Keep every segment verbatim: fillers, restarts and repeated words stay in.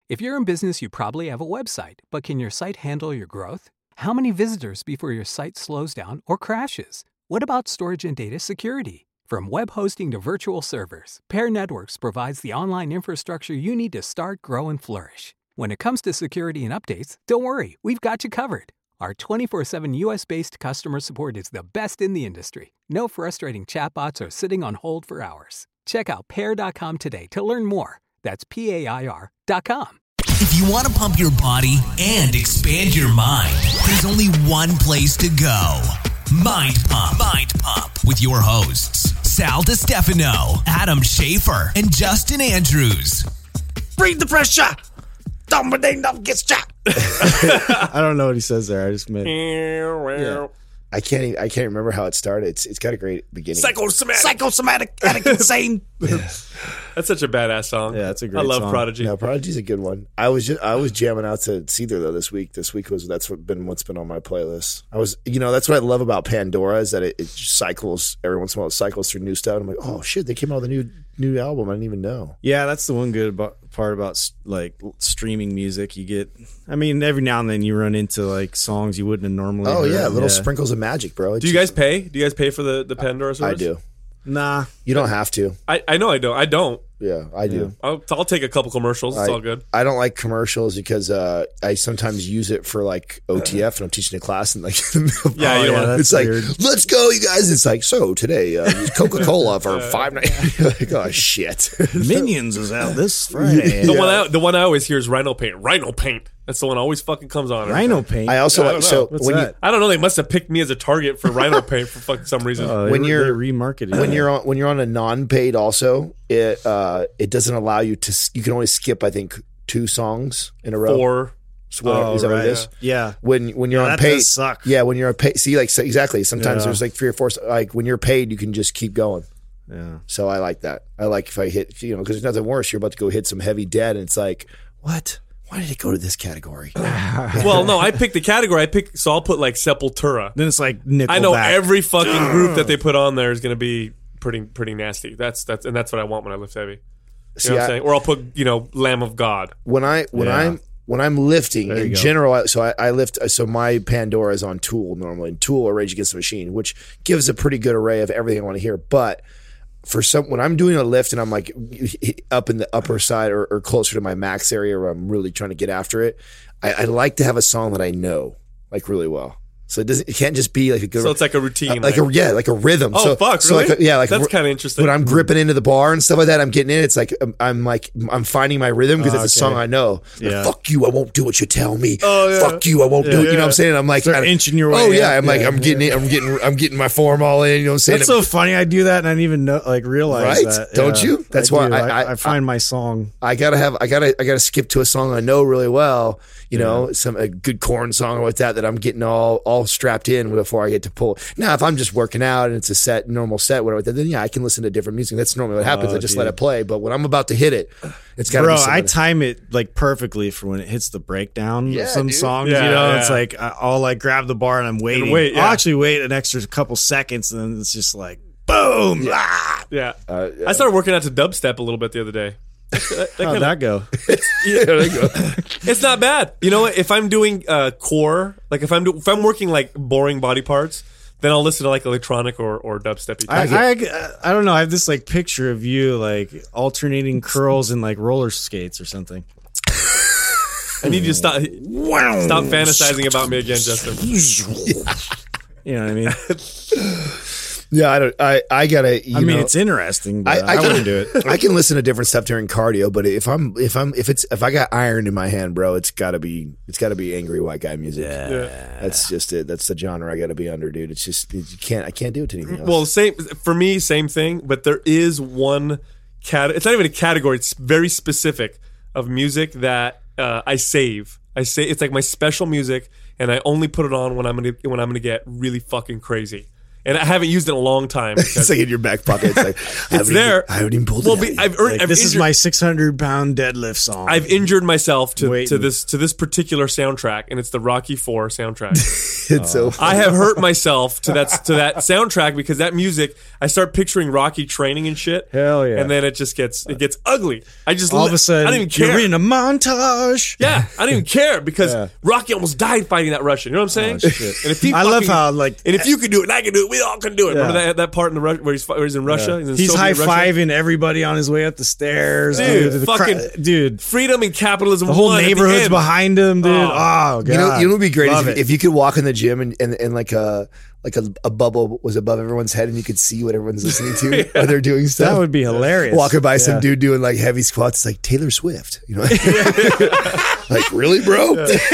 If you're in business, you probably have a website, but can your site handle your growth? How many visitors before your site slows down or crashes? What about storage and data security? From web hosting to virtual servers, Pair Networks provides the online infrastructure you need to start, grow, and flourish. When it comes to security and updates, don't worry, we've got you covered. Our twenty-four seven U S-based customer support is the best in the industry. No frustrating chatbots or sitting on hold for hours. Check out pair dot com today to learn more. That's P A I R dot com. If you want to pump your body and expand your mind, there's only one place to go. Mind Pump. Mind Pump with your hosts, Sal DiStefano, Adam Schafer, and Justin Andrews. Breathe the pressure. Don't get shot. I don't know what he says there. I just meant. Yeah. I can't. Even, I can't remember how it started. It's it's got a great beginning. Psychosomatic, psychosomatic, addict, insane. Yeah. That's such a badass song. Yeah, that's a great I love song. Prodigy. No, Prodigy's a good one. I was just I was jamming out to Seether though this week. This week was that's what been what's been on my playlist. I was you know that's what I love about Pandora is that it, it cycles every once in a while. It cycles through new stuff. I'm like, oh shit, they came out with a new new album. I didn't even know. Yeah, that's the one good about, part about like streaming music. You get, I mean, every now and then you run into like songs you wouldn't have normally. Oh heard. yeah, little yeah. sprinkles of magic, bro. It's Do you just- guys pay? Do you guys pay for the, the Pandora service? I do. Nah, You don't have to. I, I know I don't. I don't. Yeah, I do. I'll, I'll take a couple commercials. It's I, all good. I don't like commercials because uh, I sometimes use it for like O T F and I'm teaching a class and like Yeah, Oh, you don't yeah, want that's it's like weird. let's go, you guys. It's like so today uh, use Coca Cola for five nights. Like oh shit. Minions is out this Friday. The one I, the one I always hear is Rhino Paint. Rhino Paint. That's the one that always fucking comes on. Rhino paint. I also I like don't so know. What's when that? I don't know. They must have picked me as a target for Rhino Paint for fucking some reason. Oh, they when re- you're- they remarketed you when it. you're on when you're on a non-paid also it uh, it doesn't allow you to s- you can only skip I think two songs in a row. Four. So what- Oh, is that what right. it is? Yeah. When when you're Yeah, on that paid, does suck. yeah. When you're on paid, see, like so exactly. Sometimes Yeah. there's like three or four. Like when you're paid, you can just keep going. Yeah. So I like that. I like if I hit, you know, because there's nothing worse. You're about to go hit some heavy debt, and it's like, what? Why did it go to this category? Well, no, I picked the category. I pick, so I'll put like Sepultura. Then it's like Nickelback. I know every fucking group that they put on there is going to be pretty pretty nasty. That's that's and that's what I want when I lift heavy. You See, know what I- I'm saying? Or I'll put you know Lamb of God. when I when Yeah. I'm when I'm lifting There you in go. general, I- so I, I lift. So my Pandora is on Tool normally, and Tool or Rage Against the Machine, which gives a pretty good array of everything I want to hear. But for some, when I'm doing a lift and I'm like up in the upper side or, or closer to my max area, where I'm really trying to get after it, I, I like to have a song that I know like really well. So it doesn't. It can't just be like a good. So it's like a routine. like a yeah, like a rhythm. Oh, so, fuck, So really? like a, yeah, like That's r- kinda interesting. When I'm gripping into the bar and stuff like that, I'm getting in. It's like I'm, I'm like I'm finding my rhythm because Oh, it's a okay. song I know. Like, Yeah. fuck you, I won't do what you tell me. Oh, yeah. Fuck you, I won't do it. You know what I'm saying? I'm like Start I- inching your Oh way yeah, up. I'm like Yeah, I'm getting it. I'm getting I'm getting my form all in. You know what I'm saying? That's so funny. I do that and I didn't even know, like realize Right? that. Don't you? That's I why do. I- I, I- I find my song. I gotta have I gotta I gotta skip to a song I know really well. You know, some a good corn song or like that that I'm getting all all strapped in before I get to pull. Now, if I'm just working out and it's a set normal set, whatever, then yeah, I can listen to different music. That's normally what happens. Oh, I just dude. let it play. But when I'm about to hit it, it's gotta Bro, be I something. time it like perfectly for when it hits the breakdown Yeah, of some dude. songs. Yeah, you know, yeah. it's like I- I'll like grab the bar and I'm waiting. wait, yeah. I'll actually wait an extra couple seconds and then it's just like boom. Ah! Yeah. Uh, yeah. I started working out to dubstep a little bit the other day. That, that How'd kinda- that go? Yeah, there you go. It's not bad. You know what? If I'm doing uh, core, like if I'm do, if I'm working like boring body parts, then I'll listen to like electronic or or dubstep. I, I, I don't know. I have this like picture of you like alternating curls and like roller skates or something. I need you to stop stop fantasizing about me again, Justin. You know what I mean? Yeah, I don't. I I gotta. You I mean, know, it's interesting, but I, I, I, can, wouldn't do it. I can listen to different stuff during cardio, but if I'm if I'm if it's if I got iron in my hand, bro, it's gotta be it's gotta be angry white guy music. Yeah. That's just it. That's the genre I gotta be under, dude. It's just you can't I can't do it to anything else. Well, same for me, same thing. But there is one cat. It's not even a category. It's very specific of music that uh, I save. I say it's like my special music, and I only put it on when I'm gonna when I'm gonna get really fucking crazy. and I haven't used it in a long time. It's like in your back pocket. It's like I haven't there. Even, I haven't even pulled well, it. be, Out I've earned. Like, I've this is injured, my six hundred pound deadlift song. I've injured myself to, Waiting. to this to this particular soundtrack, and it's the Rocky four soundtrack. It's so. I have hurt myself to that to that soundtrack because that music. I start picturing Rocky training and shit. Hell yeah. And then it just gets it gets ugly. I just all li- of a sudden, I don't even care. you're in a montage. Yeah, I didn't even care because Yeah. Rocky almost died fighting that Russian. You know what I'm saying? Oh, shit. And if he I love fucking- how, like- and if you can do it, and I can do it. We all can do it. Yeah. Remember that that part in the Ru- where he's where he's in Russia? He's, in He's Soviet high Russia? fiving everybody on his way up the stairs, Dude, dude. The fucking- cra- dude, Freedom and capitalism. the whole won at the neighborhood's end. behind him, dude. Oh. Oh, god, You know, you know what would be great Love is if, it. if you could walk in the gym and, and, and like a like a, a bubble was above everyone's head and you could see what everyone's listening to while they're doing stuff. That would be hilarious. Walking by Yeah. some dude doing like heavy squats, it's like Taylor Swift. You know, like really, bro?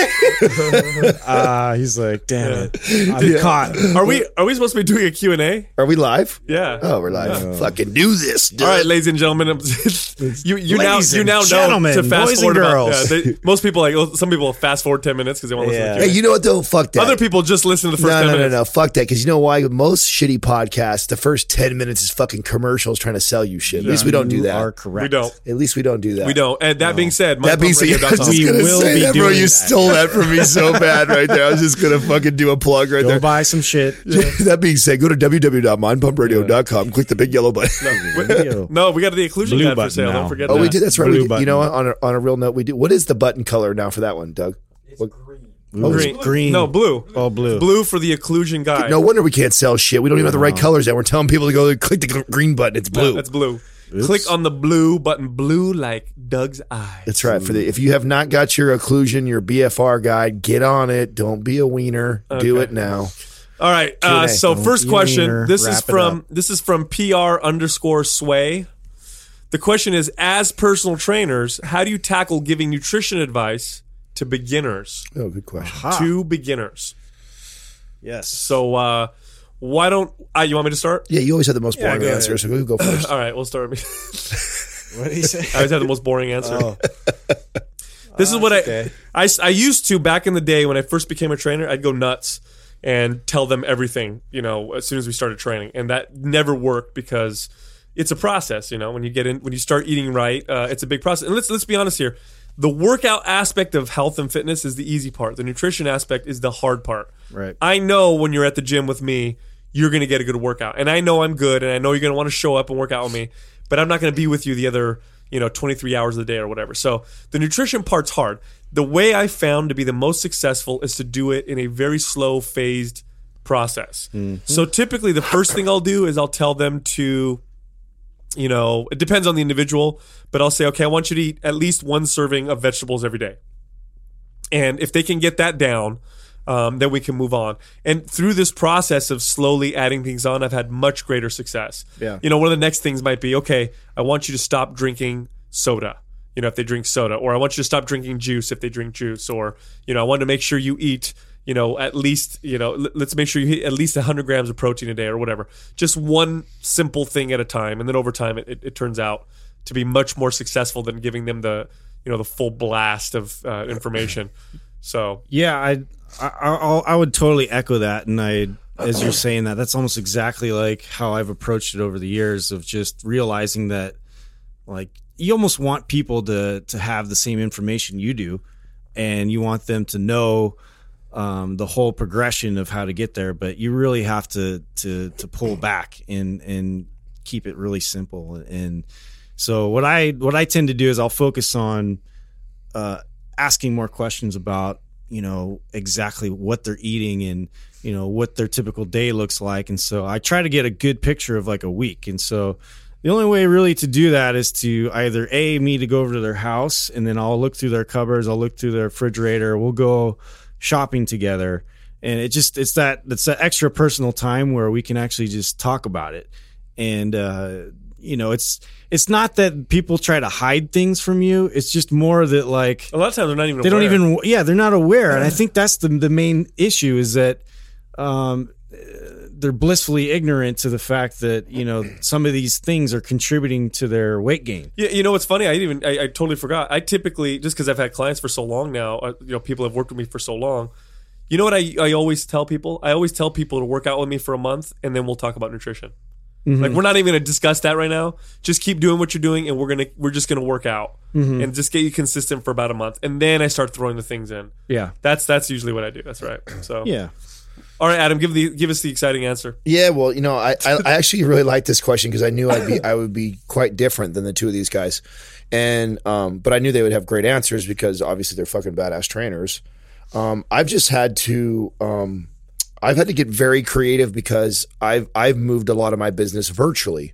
Ah, he's like, damn it, I'm caught. Are we are we supposed to be doing a Q and A? Are we live? Yeah. Oh, we're live. Fucking do this. Dude. All right, ladies and gentlemen, you you now Ladies you and now know gentlemen, to fast boys and forward about- girls. yeah, they- most people like some people fast forward ten minutes because they want to listen Yeah. to the Hey, you know what though? Fuck that. Other people just listen to the first no, ten no, no, minutes. no. Fuck that. Because you know why? Most shitty podcasts, the first ten minutes is fucking commercials trying to sell you shit. At least we don't do You that. are correct. We don't. At least we don't do that. We don't. And that being said, That being said, I was just We gonna will say be that, bro. doing You that. stole that from me so bad right there. I was just gonna fucking do a plug right Go there. buy some shit. That being said, go to w w w dot mind pump radio dot com. Click the big yellow button. Video. No, we got the inclusion Blue guide for button sale. now. Don't forget Oh, that. we did. That's right. Blue We did. button. You know what? On a, on a real note, we do. What is the button color now for that one, Doug? What- Oh, it's Green. green. No, blue. Oh, blue. Blue for the occlusion guide. No wonder we can't sell shit. We don't even have the right colors. And we're telling people to go click the green button. It's blue. No, that's blue. Click on the blue button. Blue like Doug's eye. That's right. For the if you have not got your occlusion, your B F R guide, get on it. Don't be a wiener. Do Okay. it now. All right. Q and A. Uh, so Don't first be question. meaner. This is Wrap it from up. this is from P R underscore sway. The question is: as personal trainers, how do you tackle giving nutrition advice to beginners? Oh, good question. To beginners. Yes. So uh, why don't uh, you want me to start? Yeah, you always have the most boring go answer, ahead. so go, go first. All right, we'll start. What did he say? I always have the most boring answer. Oh. This is what I, okay. I I used to back in the day when I first became a trainer. I'd go nuts and tell them everything, you know, as soon as we started training, and that never worked because it's a process. You know, when you get in, when you start eating right, uh, it's a big process. And let's let's be honest here. The workout aspect of health and fitness is the easy part. The nutrition aspect is the hard part. Right. I know when you're at the gym with me, you're going to get a good workout. And I know I'm good, and I know you're going to want to show up and work out with me, but I'm not going to be with you the other, you know, twenty-three hours of the day or whatever. So the nutrition part's hard. The way I found to be the most successful is to do it in a very slow, phased process. So typically the first thing I'll do is I'll tell them to, you know, it depends on the individual, but I'll say, okay, I want you to eat at least one serving of vegetables every day. And if they can get that down, um, then we can move on. And through this process of slowly adding things on, I've had much greater success. Yeah. You know, one of the next things might be, okay, I want you to stop drinking soda, you know, if they drink soda, or I want you to stop drinking juice if they drink juice, or, you know, I want to make sure you eat, you know, at least, you know, l- let's make sure you hit at least one hundred grams of protein a day or whatever. Just one simple thing at a time. And then over time, it, it, it turns out to be much more successful than giving them the, you know, the full blast of uh, information. So Yeah, I, I, I, I would totally echo that, and I, as you're saying that, that's almost exactly like how I've approached it over the years of just realizing that, like, you almost want people to to have the same information you do, and you want them to know um, the whole progression of how to get there, but you really have to to to pull back and and keep it really simple. And so what I what I tend to do is I'll focus on uh, asking more questions about, you know, exactly what they're eating and, you know, what their typical day looks like. And so I try to get a good picture of like a week. And so the only way really to do that is to either A, me to go over to their house, and then I'll look through their cupboards, I'll look through their refrigerator, we'll go shopping together. And it just, it's that, it's that extra personal time where we can actually just talk about it. And, uh, you know, it's, it's not that people try to hide things from you. It's just more that, like, a lot of times they're not even they aware. don't even, yeah, they're not aware. And I think that's the the main issue is that um, they're blissfully ignorant to the fact that, you know, some of these things are contributing to their weight gain. Yeah, you know what's funny? I even I, I totally forgot. I typically, just because I've had clients for so long now, uh, you know, people have worked with me for so long. You know what I, I always tell people? I always tell people to work out with me for a month, and then we'll talk about nutrition. Mm-hmm. Like, we're not even going to discuss that right now. Just keep doing what you're doing, and we're gonna we're just going to work out mm-hmm. and just get you consistent for about a month, and then I start throwing the things in. Yeah, that's that's usually what I do. That's right. So yeah. All right, Adam, give the give us the exciting answer. Yeah, well, you know, I I, I actually really like this question because I knew I'd be I would be quite different than the two of these guys, and um, but I knew they would have great answers because obviously they're fucking badass trainers. Um, I've just had to, um, I've had to get very creative because I've I've moved a lot of my business virtually.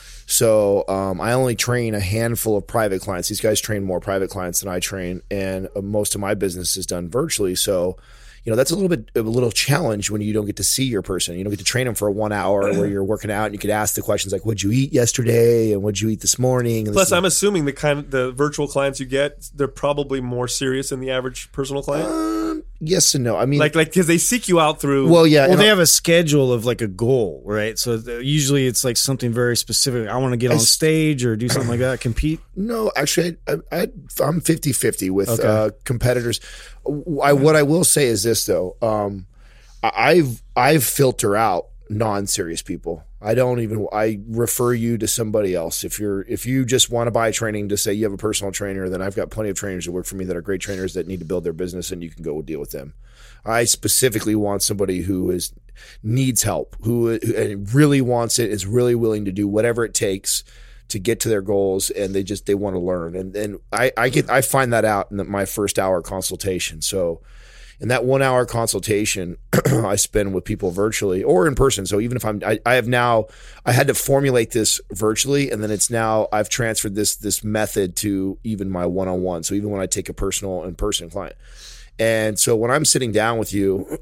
So um, I only train a handful of private clients. These guys train more private clients than I train, and uh, most of my business is done virtually. So, you know, that's a little bit of a little challenge when you don't get to see your person. You don't get to train them for one hour where you're working out and you could ask the questions like, what'd you eat yesterday? And what'd you eat this morning? And Plus, this I'm assuming the kind of the virtual clients you get, they're probably more serious than the average personal client. Um, yes and no. I mean, like, like, cause they seek you out through. Well, yeah. Well, they have a schedule of like a goal, right? So the, usually it's like something very specific. I want to get on stage or do something like that, compete. No, actually, I, I, I'm fifty-fifty with Okay. uh, competitors. I, what I will say is this, though. Um, I've I've filter out non-serious people. I don't even. I refer you to somebody else. If you're if you just want to buy training to say you have a personal trainer, then I've got plenty of trainers that work for me that are great trainers that need to build their business, and you can go deal with them. I specifically want somebody who is needs help, who, who and really wants it, is really willing to do whatever it takes to get to their goals, and they just they want to learn. And and I, I get I find that out in the, my first hour consultation. So in that one hour consultation I spend with people virtually or in person. So even if I'm I, I have now I had to formulate this virtually, and then it's now I've transferred this this method to even my one-on-one. So even when I take a personal in-person client. And so when I'm sitting down with you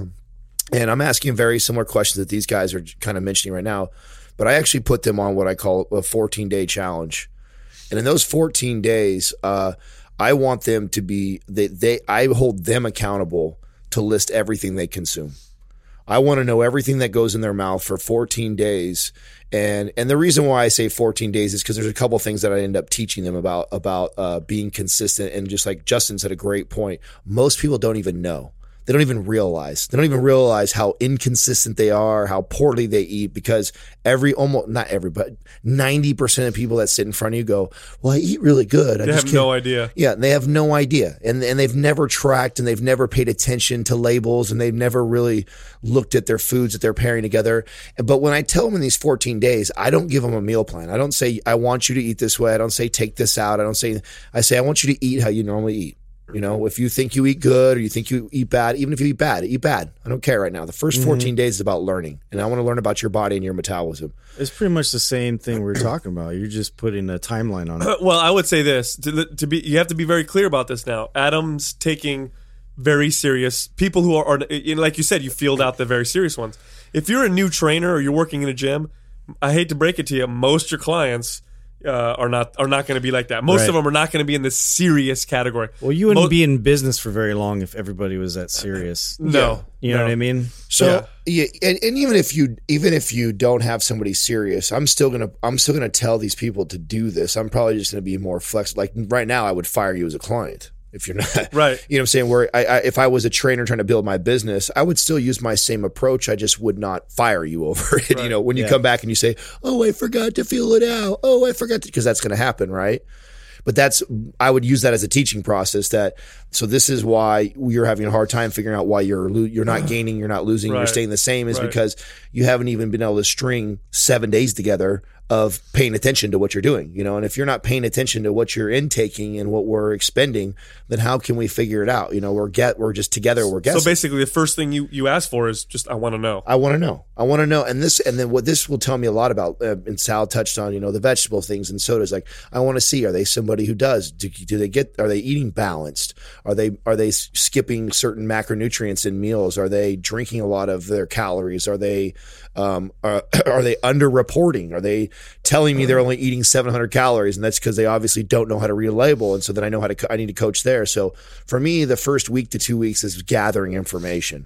and I'm asking very similar questions that these guys are kind of mentioning right now, but I actually put them on what I call a fourteen-day challenge. And in those fourteen days, uh, I want them to be they, they I hold them accountable to list everything they consume. I want to know everything that goes in their mouth for fourteen days. And and the reason why I say fourteen days is because there's a couple of things that I end up teaching them about about uh, being consistent. And just like Justin said, a great point. Most people don't even know. They don't even realize. They don't even realize how inconsistent they are, how poorly they eat, because every, almost, not every, but ninety percent of people that sit in front of you go, well, I eat really good. I They just have can't. no idea. Yeah, they have no idea. And and they've never tracked and they've never paid attention to labels and they've never really looked at their foods that they're pairing together. But when I tell them in these fourteen days, I don't give them a meal plan. I don't say, I want you to eat this way. I don't say, take this out. I don't say, I say, I want you to eat how you normally eat. You know, if you think you eat good or you think you eat bad, even if you eat bad, eat bad. I don't care right now. The first fourteen mm-hmm. days is about learning. And I want to learn about your body and your metabolism. It's pretty much the same thing we were talking about. You're just putting a timeline on it. Well, I would say this to, to be. You have to be very clear about this now. Adam's taking very serious people who are, are, like you said, you field out the very serious ones. If you're a new trainer or you're working in a gym, I hate to break it to you, most of your clients uh, are not are not going to be like that. Most right. of them are not going to be in the serious category. Well, you wouldn't Mo- be in business for very long if everybody was that serious. No, you know no. what I mean. So yeah, yeah and, and even if you even if you don't have somebody serious, I'm still gonna I'm still gonna tell these people to do this. I'm probably just gonna be more flexible. Like right now, I would fire you as a client if you're not right. You know what I'm saying? Where I, I if I was a trainer trying to build my business, I would still use my same approach. I just would not fire you over it. Right. You know, when you yeah. come back and you say, "Oh, I forgot to fill it out. Oh, I forgot to," because that's gonna happen, right? But that's, I would use that as a teaching process that, so this is why you're having a hard time figuring out why you're, lo- you're not gaining, you're not losing, right. you're staying the same is right. because you haven't even been able to string seven days together of paying attention to what you're doing, you know, and if you're not paying attention to what you're intaking and what we're expending, then how can we figure it out? You know, we're get, we're just together, we're guessing. So basically the first thing you, you ask for is just, I want to know. I want to know. I want to know. And this, and then what this will tell me a lot about, uh, and Sal touched on, you know, the vegetable things and sodas. Like, I want to see, are they somebody who does, do, do they get, are they eating balanced? Are they, are they skipping certain macronutrients in meals? Are they drinking a lot of their calories? Are they, um, are, are they underreporting? Are they telling me they're only eating seven hundred calories? And that's because they obviously don't know how to read a label. And so then I know how to, I need to coach there. So for me, the first week to two weeks is gathering information.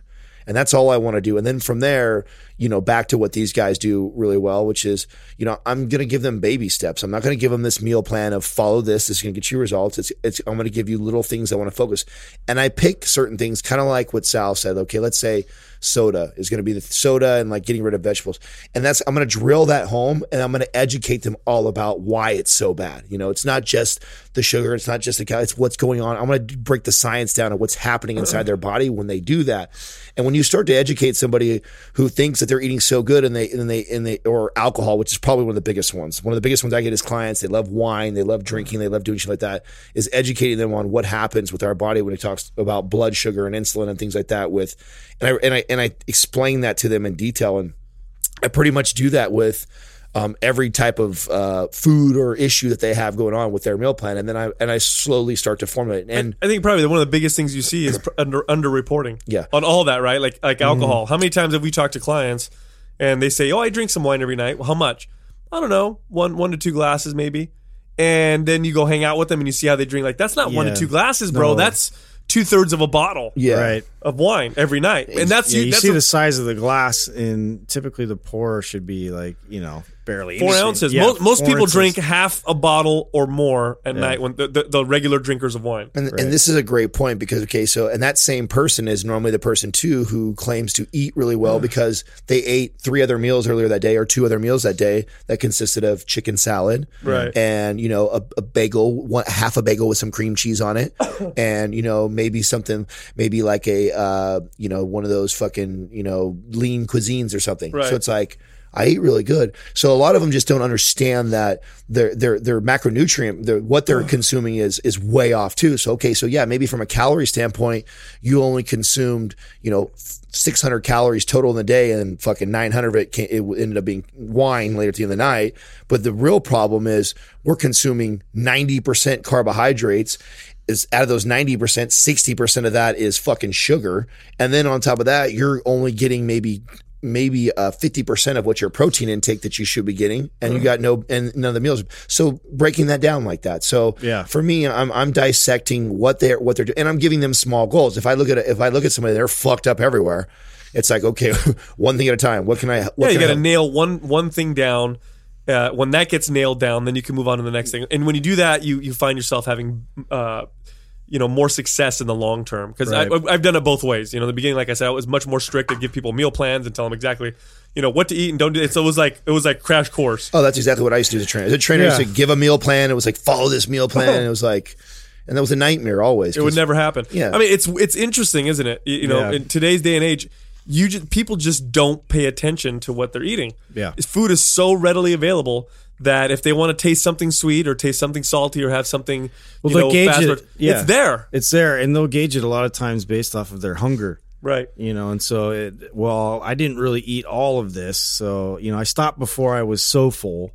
And that's all I want to do. And then from there, you know, back to what these guys do really well, which is, you know, I'm going to give them baby steps. I'm not going to give them this meal plan of follow this. This is going to get you results. It's, it's, I'm going to give you little things I want to focus. And I pick certain things, kind of like what Sal said. Okay, let's say soda is going to be the soda and like getting rid of vegetables. And that's, I'm going to drill that home and I'm going to educate them all about why it's so bad. You know, it's not just the sugar. It's not just the, it's what's going on. I'm going to break the science down of what's happening inside their body when they do that. And when you start to educate somebody who thinks that they're eating so good and they, and they, and they, or alcohol, which is probably one of the biggest ones. One of the biggest ones I get is clients. They love wine. They love drinking. They love doing shit like that, is educating them on what happens with our body when it talks about blood sugar and insulin and things like that with, and I, and I, and I explain that to them in detail. And I pretty much do that with, Um, every type of uh, food or issue that they have going on with their meal plan, and then I and I slowly start to formulate. And I think probably one of the biggest things you see is under underreporting. Yeah. On all that, right? Like like alcohol. Mm. How many times have we talked to clients and they say, "Oh, I drink some wine every night." Well, how much? I don't know, one one to two glasses maybe. And then you go hang out with them and you see how they drink. Like that's not one to Yeah. two glasses, bro. No. That's two thirds of a bottle. yeah, Right. Of wine every night, and that's Yeah, you that's see a- the size of the glass, and typically the pour should be like, you know, barely four anything. ounces. Yeah, most most four people ounces. drink half a bottle or more at Yeah. night. When the, the, the regular drinkers of wine. And, Right. and this is a great point because, okay, so, and that same person is normally the person too who claims to eat really well because they ate three other meals earlier that day or two other meals that day that consisted of chicken salad. Right. And, you know, a, a bagel, one, half a bagel with some cream cheese on it. And, you know, maybe something, maybe like a, uh, you know, one of those fucking, you know, lean cuisines or something. Right. So it's like, I eat really good. So a lot of them just don't understand that their their their macronutrient, their, what they're consuming is is way off too. So okay, so yeah, maybe from a calorie standpoint, you only consumed, you know, six hundred calories total in the day, and fucking nine hundred of it, came, it ended up being wine later at the end of the night. But the real problem is we're consuming ninety percent carbohydrates. Is out of those ninety percent, sixty percent of that is fucking sugar. And then on top of that, you're only getting maybe maybe uh, fifty percent of what your protein intake that you should be getting, and you got no, and none of the meals. So breaking that down like that. So Yeah. for me, I'm, I'm dissecting what they're, what they're doing, and I'm giving them small goals. If I look at, if I look at somebody, they're fucked up everywhere. It's like, okay, one thing at a time. What can I, what Yeah, you can I got to help? nail one one thing down. Uh, when that gets nailed down, then you can move on to the next thing. And when you do that, you you find yourself having, uh, you know, more success in the long term. Because Right. I've done it both ways. You know, in the beginning, like I said, I was much more strict. I'd give people meal plans and tell them exactly, you know, what to eat and don't do it. So it was like it was like crash course. Oh, that's exactly what I used to do as a trainer. As a trainer, I used Yeah. to give a meal plan. It was like, follow this meal plan. And it was like, and that was a nightmare always. It would 'cause- never happen. Yeah. I mean, it's it's interesting, isn't it? You, you know, Yeah. in today's day and age, you just, people just don't pay attention to what they're eating. Yeah. Food is so readily available that if they want to taste something sweet or taste something salty or have something, Well, you they'll know, gauge fast, it. Yeah. it's there. It's there, and they'll gauge it a lot of times based off of their hunger. Right. You know, and so, it, well, I didn't really eat all of this. So, you know, I stopped before I was so full.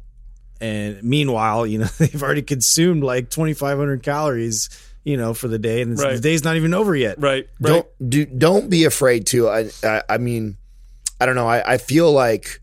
And meanwhile, you know, they've already consumed like twenty-five hundred calories, you know, for the day. And Right. the day's not even over yet. Right. Right. Don't do, don't be afraid to. I, I I mean, I don't know. I, I feel like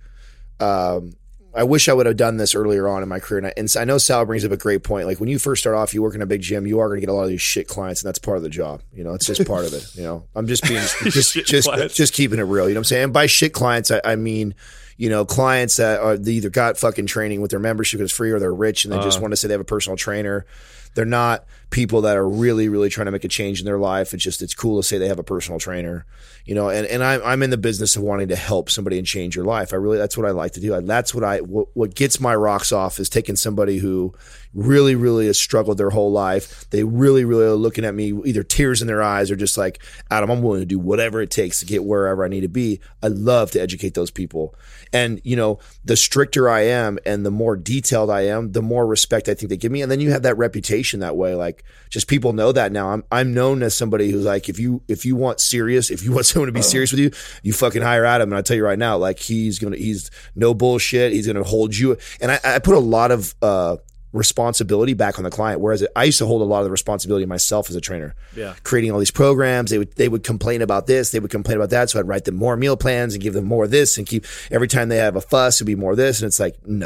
um, I wish I would have done this earlier on in my career. And I, and I know Sal brings up a great point. Like when you first start off, you work in a big gym, you are going to get a lot of these shit clients, and that's part of the job. You know, it's just part of it. You know, I'm just being just Shit just clients. just keeping it real. You know what I'm saying? And by shit clients, I, I mean, you know, clients that are they either got fucking training with their membership is free, or they're rich and they just want to say they have a personal trainer. They're not people that are really, really trying to make a change in their life. It's just, it's cool to say they have a personal trainer, you know, and, and I'm, I'm in the business of wanting to help somebody and change your life. I really, that's what I like to do. I, that's what I, what, what gets my rocks off is taking somebody who really, really has struggled their whole life. They really, really are looking at me, either tears in their eyes or just like, Adam, I'm willing to do whatever it takes to get wherever I need to be. I love to educate those people. And, you know, the stricter I am and the more detailed I am, the more respect I think they give me. And then you have that reputation that way. Like just people know that now. I'm, I'm known as somebody who's like, if you, if you want serious, if you want someone to be serious with you, you fucking hire Adam. And I tell you right now, like he's going to, he's no bullshit. He's going to hold you. And I, I put a lot of, uh, responsibility back on the client. Whereas I used to hold a lot of the responsibility myself as a trainer. Yeah. Creating all these programs. They would, they would complain about this. They would complain about that. So I'd write them more meal plans and give them more of this and keep every time they have a fuss, it'd be more of this. And it's like, no,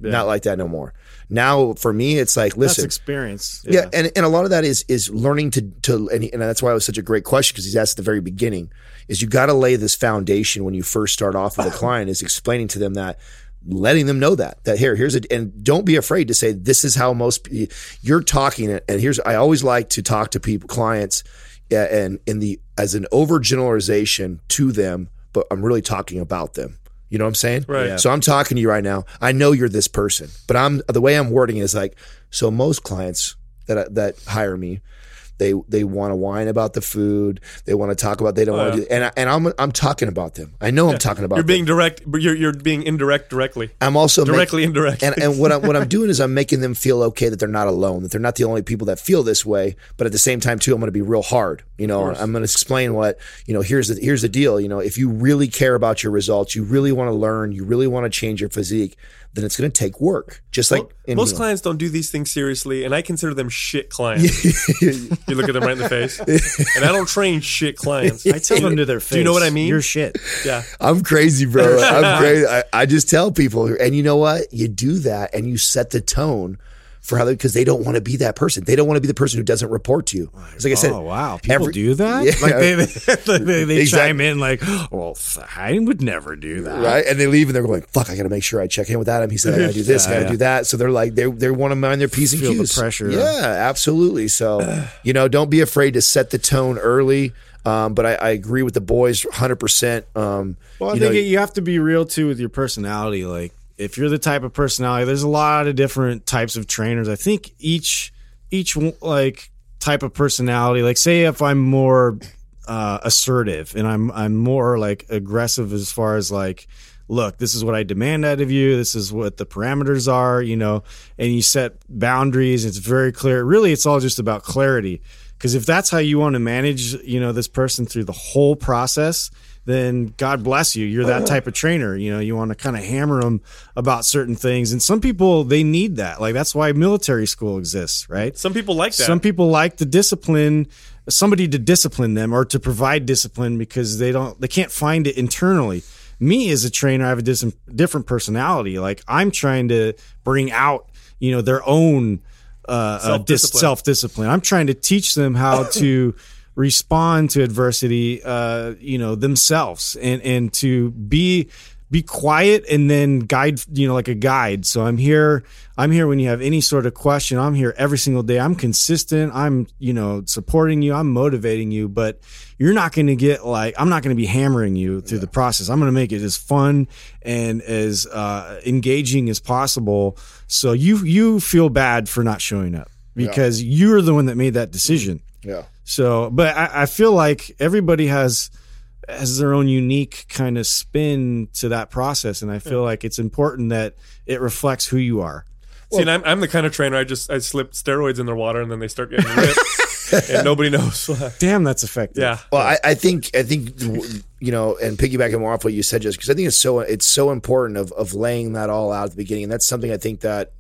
Not like that no more. Now for me, it's like, listen, That's experience. yeah, and, and a lot of that is is learning to to and, and that's why it was such a great question, because he's asked at the very beginning, is you got to lay this foundation when you first start off with a client, is explaining to them that, letting them know that that here here's a, and don't be afraid to say, this is how most you're talking, and here's, I always like to talk to people, clients, uh, and in the as an overgeneralization to them, but I'm really talking about them. You know what I'm saying? Right. Yeah. So I'm talking to you right now. I know you're this person, but I'm the way I'm wording it is like, so most clients that that hire me, they they want to whine about the food. They want to talk about, they don't Oh, want to yeah. do, and I, and I'm I'm talking about them. I know I'm talking about You're being them. direct, but you're you're being indirect directly. I'm also make- Directly, indirectly. and and what I'm what I'm doing is I'm making them feel okay that they're not alone, that they're not the only people that feel this way. But at the same time, too, I'm going to be real hard. You know, I'm going to explain what, you know. Here's the here's the deal. You know, if you really care about your results, you really want to learn, you really want to change your physique, then it's going to take work. Just like Well, in, most you know, clients don't do these things seriously, and I consider them shit clients. You look at them right in the face, and I don't train shit clients. I tell them to their face. Do you know what I mean? You're shit. Yeah. I'm crazy, bro. I'm crazy. I, I just tell people, and you know what? You do that, and you set the tone for how they, because they don't want to be that person. They don't want to be the person who doesn't report to you. It's like I said. Oh wow, people every- do that. Yeah. Like they they, they, they Exactly. chime in like, well, I would never do that. Right, and they leave and they're going, "Fuck! I got to make sure I check in with Adam. He said I got to do this, I got to Yeah, do that." So they're like, they they want to mind their p's and Feel the q's. pressure. Yeah, absolutely. So you know, don't be afraid to set the tone early. Um, but I, I agree with the boys, one hundred percent. Um, Well, I you think know, it, you have to be real too with your personality. Like, if you're the type of personality, there's a lot of different types of trainers. I think each each like type of personality. Like, say if I'm more uh, assertive and I'm I'm more like aggressive as far as like, look, this is what I demand out of you. This is what the parameters are, you know, and you set boundaries. It's very clear. Really, it's all just about clarity. Because if that's how you want to manage, you know, this person through the whole process, then God bless you. You're that type of trainer. You know, you want to kind of hammer them about certain things. And some people, they need that. Like, that's why military school exists, right? Some people like that. Some people like the discipline, somebody to discipline them or to provide discipline because they don't, they can't find it internally. Me as a trainer, I have a dis- different personality. Like, I'm trying to bring out, you know, their own uh, uh, dis- Self-discipline. self-discipline. I'm trying to teach them how to respond to adversity, uh, you know, themselves and, and to be, be quiet and then guide, you know, like a guide. So I'm here, I'm here when you have any sort of question. I'm here every single day. I'm consistent. I'm, you know, supporting you. I'm motivating you, but you're not going to get like, I'm not going to be hammering you through the process. I'm going to make it as fun and as uh, engaging as possible. So you, you feel bad for not showing up because you're the one that made that decision. yeah. So, but I, I feel like everybody has has their own unique kind of spin to that process, and I feel like it's important that it reflects who you are. See, and I'm, I'm the kind of trainer, I just I slip steroids in their water and then they start getting ripped and nobody knows. Damn, that's effective. Yeah. Well, I, I think I think you know, and piggybacking more off what you said, just because I think it's so it's so important of of laying that all out at the beginning, and that's something I think that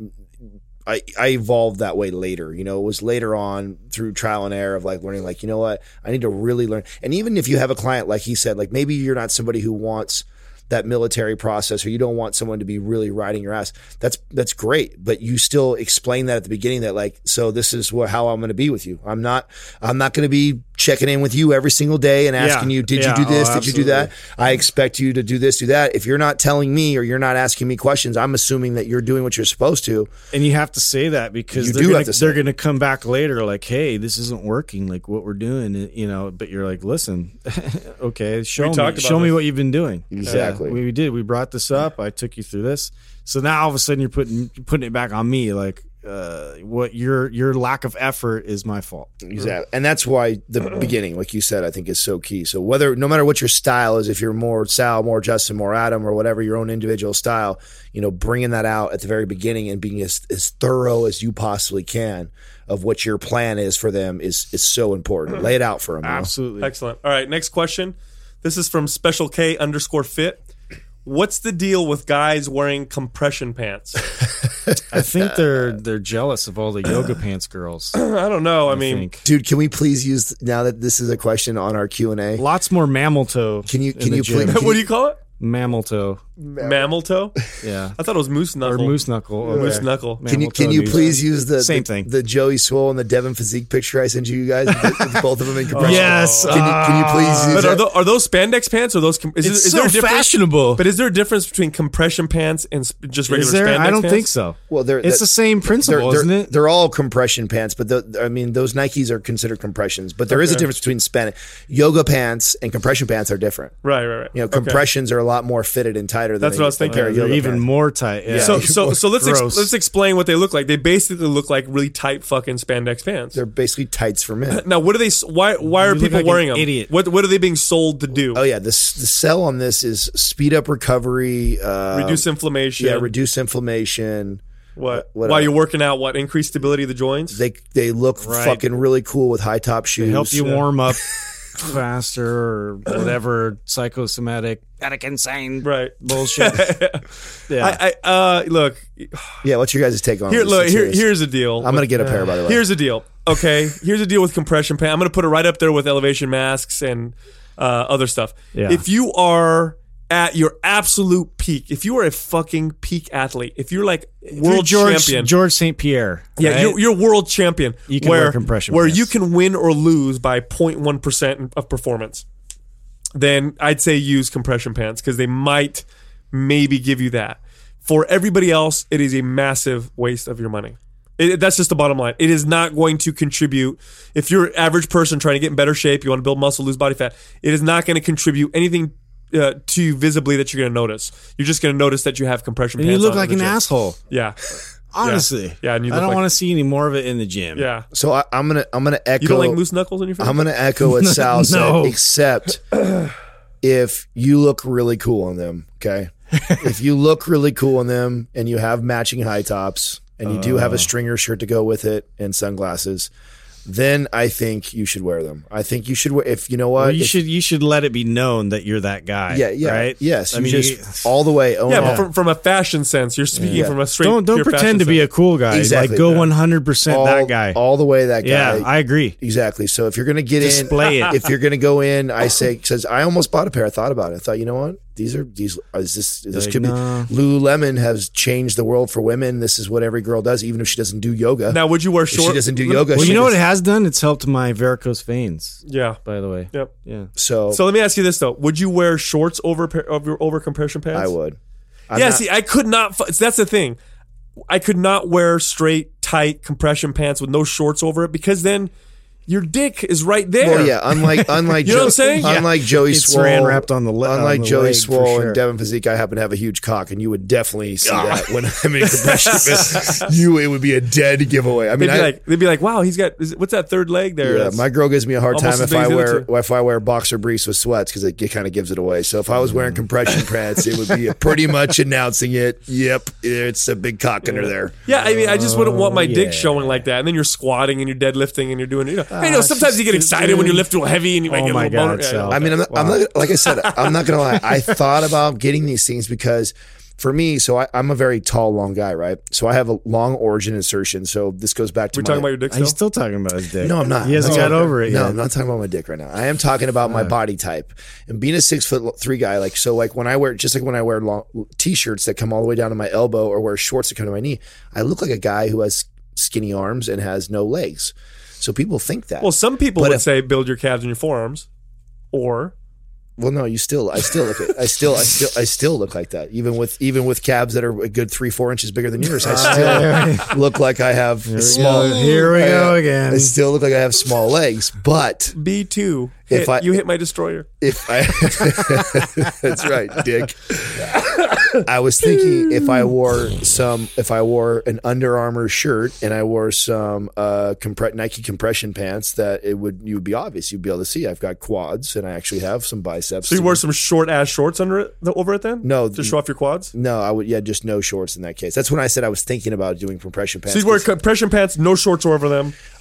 I I evolved that way later. You know, it was later on through trial and error of like learning, like, you know what, I need to really learn. And even if you have a client, like he said, like maybe you're not somebody who wants that military process, or you don't want someone to be really riding your ass. That's that's great, but you still explain that at the beginning, that like, so this is what how I'm going to be with you. I'm not I'm not going to be checking in with you every single day and asking Yeah. you, did Yeah. you do this? Oh, did you do that? I expect you to do this, do that. If you're not telling me or you're not asking me questions, I'm assuming that you're doing what you're supposed to. And you have to say that because You they're do gonna, have to say they're it. going to come back later like, hey, this isn't working, like what we're doing, you know. But you're like, listen, okay, show We me, talked about show me this. what you've been doing. Exactly. Yeah, we, we did. We brought this up. I took you through this. So now all of a sudden you're putting putting it back on me, like uh, what your your lack of effort is my fault. Exactly. And that's why the beginning, like you said, I think is so key. So whether, no matter what your style is, if you're more Sal, more Justin, more Adam, or whatever your own individual style, you know, bringing that out at the very beginning and being as, as thorough as you possibly can of what your plan is for them is, is so important. Lay it out for them. you know? Absolutely. Excellent. All right, next question. This is from Special K underscore fit. What's the deal with guys wearing compression pants? I think they're they're jealous of all the yoga pants girls. I don't know. I, I mean, think. Dude, can we please use, now that this is a question on our Q and A, Lots more mammal toe. Can you- in can the you gym. please- what do you call it? Mammal toe. Mammal toe? Yeah. I thought it was moose Or knuckle. moose knuckle. Okay. Moose knuckle. Can you Mammal can toe you news. please use the Same the, thing. the Joey Swole and the Devin Physique picture I sent you guys with, with both of them in compression? Yes. Can you, can you please use But are, that? tho- are those spandex pants or those? Com- is, It's is so there a difference? fashionable. But is there a difference between compression pants and sp- just regular Is there? spandex I don't pants? think so. Well, they're it's that- the same They're, principle, they're, isn't it? they're all compression pants, but the, I mean, those Nikes are considered compressions. But there is a Okay. difference between span yoga pants and compression pants are different. Right, right, right. You know, Okay. compressions are a lot more fitted and tighter. Than That's a- what I was thinking. a pair of They're yoga even pants. more tight. Yeah. So, so, so let's ex- Gross. let's explain what they look like. They basically look like really tight fucking spandex pants. They're basically tights for men. Now, what are they? s- Why? Why are You look people like an wearing them? idiot. What? What are they being sold to do? Oh yeah, this the sell on this is speed up recovery, uh, Reduce inflammation. yeah, reduce inflammation. What? what While else? you're working out, what? Increase stability of the joints. They they look Right. fucking really cool with high top shoes. They help you warm up faster or whatever psychosomatic attic insane right. bullshit. Yeah. I, I uh look Yeah, what's your guys' take on here. this? Look I'm here. curious. Here's the deal. I'm gonna get a pair by the way. Here's the deal. Okay. Here's the deal with compression pants. I'm going to put it right up there with elevation masks and uh, other stuff. Yeah. If you are at your absolute peak, if you are a fucking peak athlete, if you're like world George, champion, George Saint Pierre. yeah, right? you're, you're world champion. You can where, wear compression where pants. you can win or lose by zero point one percent of performance. Then I'd say use compression pants because they might maybe give you that. For everybody else, it is a massive waste of your money. It, that's just the bottom line. It is not going to contribute. If you're an average person trying to get in better shape, you want to build muscle, lose body fat, it is not going to contribute anything uh, to you visibly that you're going to notice. You're just going to notice that you have compression and pants you look on like in an the gym. asshole. Yeah. Honestly. Yeah, and you I look don't like- want to see any more of it in the gym. Yeah. So I, I'm gonna I'm gonna echo. You don't like moose knuckles on your face? I'm gonna echo what Sal No. said, except if you look really cool on them. Okay, if you look really cool on them and you have matching high tops and you do have a stringer shirt to go with it and sunglasses, then I think you should wear them. I think you should wear. If you know what, Well, you if- should you should let it be known that you're that guy. Yeah, yeah, Right? yes. I you mean, just all the way. Own Yeah, it. but from, from a fashion sense, you're speaking Yeah. from a straight. don't don't pure pretend to fashion be a sense. cool guy. Exactly. Like go Yeah. one hundred percent all, that guy. all the way. That guy. yeah, I agree. Exactly. So if you're going to get Display in, it. if you're going to go in, I say, because I almost bought a pair. I thought about it. I thought, you know what? These are these. Is this this Like, could no. be Lululemon has changed the world for women. This is what every girl does, even if she doesn't do yoga. Now, would you wear if short? she doesn't do yoga. Well, she you know what just- it has done? It's helped my varicose veins. Yeah. By the way. Yep. Yeah. So, So let me ask you this though: would you wear shorts over pa- over, over compression pants? I would. I'm yeah. not- see, I could not. fu- That's the thing. I could not wear straight, tight compression pants with no shorts over it because then your dick is right there. Well, yeah. Unlike unlike You know Joe- what I'm saying? Yeah. Unlike Joey It's Swole, ran wrapped on the le- unlike on the Joey leg, for Swole sure. and Devin Physique, I happen to have a huge cock, and you would definitely see that when I'm in compression pants. You, it would be a dead giveaway. I They'd mean, be I, like, they'd be like, "Wow, he's got is it- what's that third leg there?" Yeah, That's- my girl gives me a hard almost time as if I big as the wear other two. if I wear boxer briefs with sweats because it, it kind of gives it away. So if I was wearing compression pants, it would be pretty much announcing it. Yep, it's a big cock under there. Yeah, I mean, I just wouldn't want my yeah. dick showing like that. And then you're squatting and you're deadlifting and you're doing, you know, I know Ah, sometimes you get just- excited when you lift real heavy and you might Oh get a my little God, boner. Yeah, Sal. yeah. I mean, I'm not, I'm not like I said, I'm not gonna lie. I thought about getting these things because for me, so I, I'm a very tall, long guy, right? So I have a long origin insertion. So this goes back to We're my, talking about your dick He's still? still talking about his dick. No, I'm not. He hasn't No, got okay. over it No, yet. I'm not talking about my dick right now. I am talking about my body type and being a six foot three guy. Like, so like when I wear, just like when I wear long t-shirts that come all the way down to my elbow or wear shorts that come to my knee, I look like a guy who has skinny arms and has no legs. So people think that. Well, some people But would if- say build your calves and your forearms, or Well, no, you still, I still look, at, I still, I still, I still look like that. Even with, even with calves that are a good three, four inches bigger than yours, I still look like I have small. go. Here we I- go again. I still look like I have small legs, but B two. If Hit, I- you hit my destroyer. if I, that's right, Dick. I was thinking if I wore some, if I wore an Under Armour shirt and I wore some uh, compre- Nike compression pants, that it would you would be obvious. You'd be able to see I've got quads and I actually have some biceps. So you wore some short ass shorts under it, over it then? No, to show off your quads. No, I would. Yeah, just no shorts in that case. That's when I said I was thinking about doing compression pants. So you wear 'cause compression pants, no shorts over them.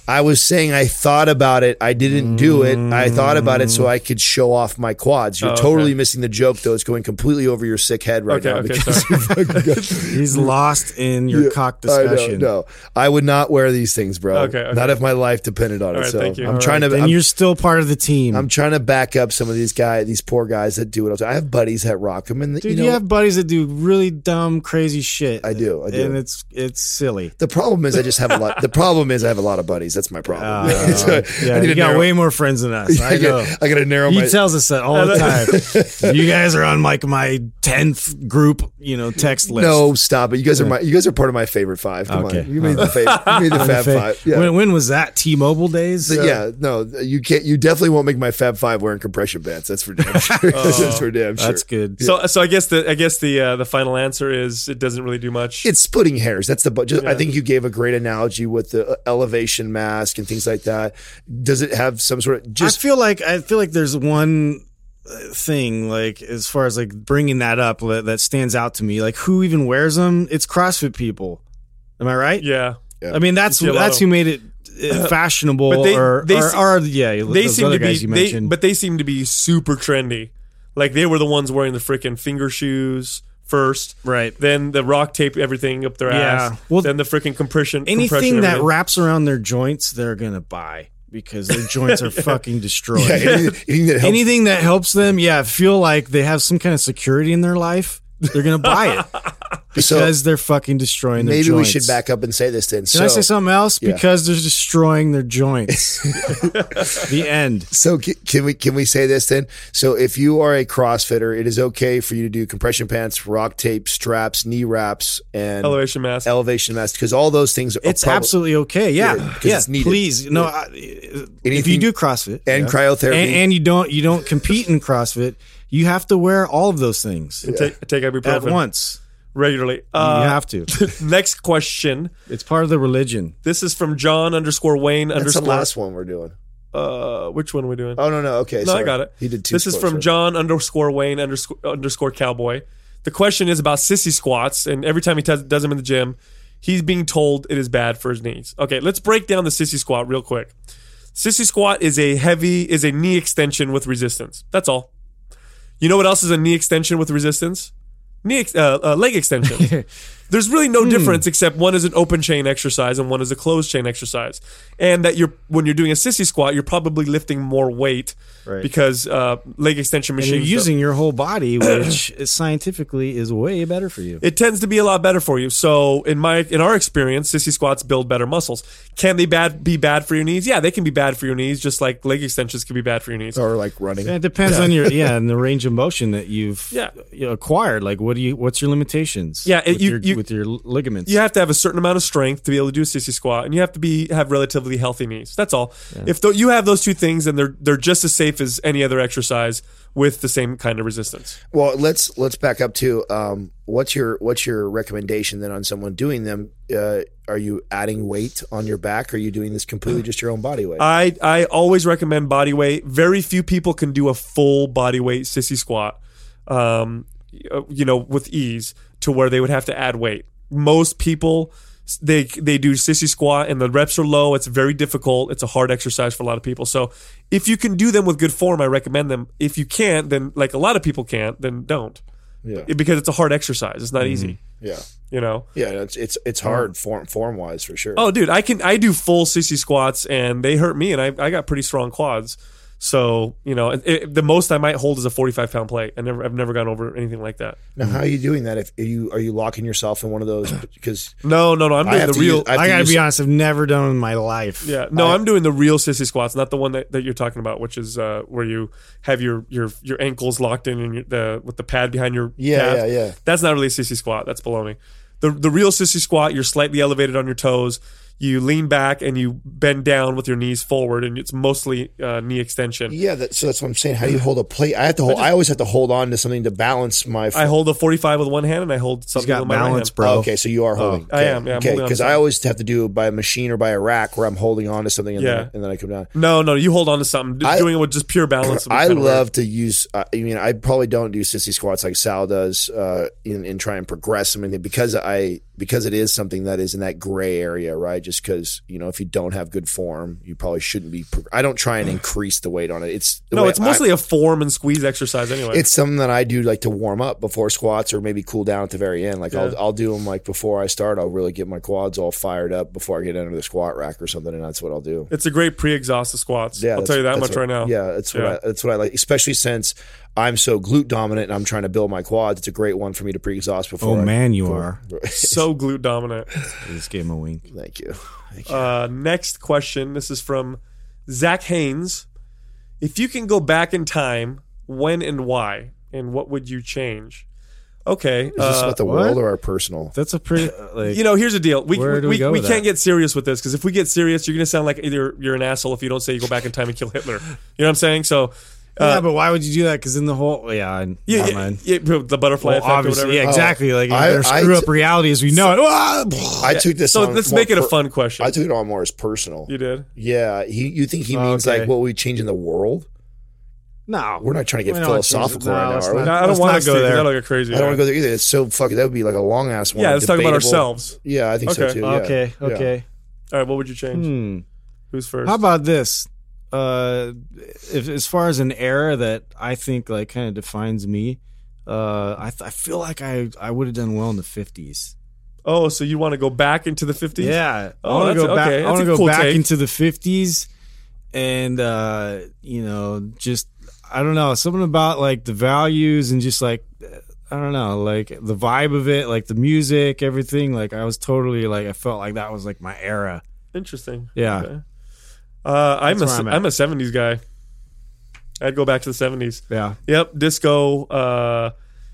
I was saying I thought about it. I didn't do it. I thought about it so I could show off my quads. You're Oh, okay. totally missing the joke, though. It's going completely over your sick head right Okay, now. okay, because sorry. you fucking got- He's lost in your cock I know, discussion. no, I would not wear these things, bro. Okay, okay. Not if my life depended on it. All right, so thank you. I'm All trying Right, to. then I'm, you're still part of the team. I'm trying to back up some of these guys, these poor guys that do it. all the time. I have buddies that rock them, and Dude, you you, know, have buddies that do really dumb, crazy shit. I do, I do. and it's it's silly. the problem is I just have a lot. The problem is I have a lot of buddies. That's my problem. Uh, So yeah, I need you to got narrow- way more friends than us. I I know. got, I got to narrow He my. tells us that all the time. You guys are on like my tenth group, you know, text list. No, stop it. You guys are my. You guys are part of my favorite five. Come Okay. on, you made the fav, you made the Fab Fa- Five. Yeah. When, when was that? T-Mobile days? So, yeah, no, you can't. You definitely won't make my Fab Five wearing compression bands. That's for damn sure. That's for damn sure. That's good. So, so I guess the I guess the uh, the final answer is it doesn't really do much. It's splitting hairs. That's the. bu- Just, I Yeah. think you gave a great analogy with the elevation mask and things like that. Does it have some sort of just? I feel like I feel like there's one uh, thing like as far as like bringing that up that, that stands out to me. Like who even wears them? It's CrossFit people. Am I right? yeah. I mean that's You see a lot that's of- who made it uh, fashionable. But they- or, they or, se- or yeah, They those seem other to be, guys you they, mentioned. but they seem to be super trendy. Like they were the ones wearing the freaking finger shoes first, Right. Then the rock tape everything up their Yeah. ass. Well, then the freaking compression. anything compression that everything. wraps around their joints, they're gonna buy because their joints are fucking destroyed. Yeah, anything, anything that helps. Anything that helps them, yeah, feel like they have some kind of security in their life, they're gonna buy it because So, they're fucking destroying their maybe joints. we should back up and say this then. Can so, I say something else? yeah. Because they're destroying their joints. The end. So ca- can we can we say this then? So if you are a CrossFitter, it is okay for you to do compression pants, rock tape, straps, knee wraps, and elevation mask. elevation mask because all those things are It's prob- absolutely okay. Yeah, Yeah, 'cause yeah. it's needed. Please, no. I, if Anything- you do CrossFit and yeah, cryotherapy. and, and you don't you don't compete in CrossFit, you have to wear all of those things take take at ibuprofen once. regularly. You Uh, have to. next question. It's part of the religion. This is from John underscore Wayne That's the underscore. last one we're doing. Uh, which one are we doing? Oh no no okay No, sorry. I got it. He did two. This is squats, from right? John underscore Wayne underscore, underscore Cowboy. The question is about sissy squats, and every time he does, does them in the gym, he's being told it is bad for his knees. Okay, let's break down the sissy squat real quick. Sissy squat is a heavy is a knee extension with resistance. That's all. You know what else is a knee extension with resistance? Knee ex- uh, uh, leg extension. There's really no difference except one is an open chain exercise and one is a closed chain exercise. And that you're when you're doing a sissy squat, you're probably lifting more weight Right. because uh, leg extension And machines. you're using your whole body, which is scientifically is way better for you. it tends to be a lot better for you. So in my in our experience, sissy squats build better muscles. Can they bad be bad for your knees? Yeah, they can be bad for your knees, just like leg extensions can be bad for your knees. or like running. It depends on your yeah, and the range of motion that you've Yeah. you know, acquired. Like, what do you? What's your limitations? Yeah, it- with, you- your, you- with your ligaments. You have to have a certain amount of strength to be able to do a sissy squat, and you have to be have relatively healthy knees. That's all. If th- you have those two things, then they're they're just as safe as any other exercise with the same kind of resistance. Well, let's let's back up to um, what's your what's your recommendation then on someone doing them? Uh, are you adding weight on your back? Or are you doing this completely just your own body weight? I I always recommend body weight. Very few people can do a full body weight sissy squat, um, you know, with ease to where they would have to add weight. Most people they they do sissy squat and the reps are low. It's very difficult. It's a hard exercise for a lot of people. So if you can do them with good form, I recommend them. If you can't, then like a lot of people can't, then don't. Yeah. Because it's a hard exercise. It's not easy. yeah, You know. yeah. It's it's it's hard form form wise for sure. Oh, dude, I can I do full sissy squats and they hurt me, and I I got pretty strong quads. So you know, it, it- the most I might hold is a forty-five pound plate. I never I've never gone over anything like that. Now, how are you doing that? If are you are you locking yourself in one of those? Because No, no, no. I'm I doing have the to real. use- I have I to gotta use- be honest. I've never done it in my life. yeah, no, I- I'm doing the real sissy squats, not the one that, that you're talking about, which is uh, where you have your your your ankles locked in and your, the with the pad behind your Yeah, calf. yeah, yeah. That's not really a sissy squat. That's baloney. The the real sissy squat, you're slightly elevated on your toes. You lean back and you bend down with your knees forward, and it's mostly uh, knee extension. yeah, that, so that's what I'm saying. How do you hold a plate? I have to hold. I, always have to hold on to something to balance my. I hold a forty-five with one hand, and I hold He's something got with my right balance, hand. bro. Oh, okay, so you are holding. I Okay, am, yeah, I'm okay, holding on to because I something. always have to do it by a machine or by a rack where I'm holding on to something and, Yeah. then, and then I come down. No, no, you hold on to something. Just I- doing it with just pure balance. would be I kinda weird. love to use. Uh, I mean, I probably don't do sissy squats like Sal does, uh, in, in try and progress them, and because I because it is something that is in that gray area, right? Just just because, you know, if you don't have good form, you probably shouldn't be. Pro- I don't try and increase the weight on it. It's the No, way it's mostly I, a form and squeeze exercise anyway. It's something that I do like to warm up before squats or maybe cool down at the very end. Like Yeah. I'll I'll do them like before I start. I'll really get my quads all fired up before I get under the squat rack or something, and that's what I'll do. It's a great pre-exhaust of squats. Yeah, I'll tell you that that's much what- right now. Yeah, that's what Yeah. I, that's what I like, especially since I'm so glute dominant and I'm trying to build my quads. It's a great one for me to pre-exhaust before. Oh I- man, you are. So glute dominant. Just gave him a wink. Thank you. Thank you. Uh, next question. This is from Zach Haynes. If you can go back in time, when and why, and what would you change? Okay. Is this uh, about the what? world or our personal? That's a pretty like. you know, here's the deal. We Where do we we, go we with can't that? get serious with this because if we get serious, you're going to sound like either you're an asshole if you don't say you go back in time and kill Hitler. You know what I'm saying? So, uh, yeah, but why would you do that? Because in the whole yeah, I- yeah, never yeah, mind. yeah, the butterfly Well, effect or obviously, whatever. yeah, exactly. Like I- they're I screw t- up reality as we know it. Ah! I took this. So on let's more make it a per- fun question. I took it on more as personal. You did? Yeah, he. You think he Oh, means okay. like what we change in the world? No, We're not trying to get we're not philosophical changing- right no, now, let's are we? not- No, I don't let's want not us go to. 'cause there. That'll get crazy. I don't yeah. want to go there either. It's so fucking. That would be like a long ass one. Yeah, let's talk about debatable. ourselves. Yeah, I think so Okay. too. Yeah. Okay, Yeah. okay. All right, what would you change? Hmm. Who's first? How about this? Uh, if as far as an era that I think like kind of defines me, uh, I th- I feel like I I would have done well in the fifties. Oh, so you want to go back into the fifties? Yeah, Oh, I want to that's- go back. okay, I that's want a to go cool back take. into the fifties, and uh, you know, just I don't know, something about like the values and just like I don't know, like the vibe of it, like the music, everything. Like I was totally like I felt like that was like my era. Interesting. Yeah. Okay. Uh, I'm That's a where I'm at. I'm a seventies guy. I'd go back to the seventies. Yeah, Yep, disco. Uh,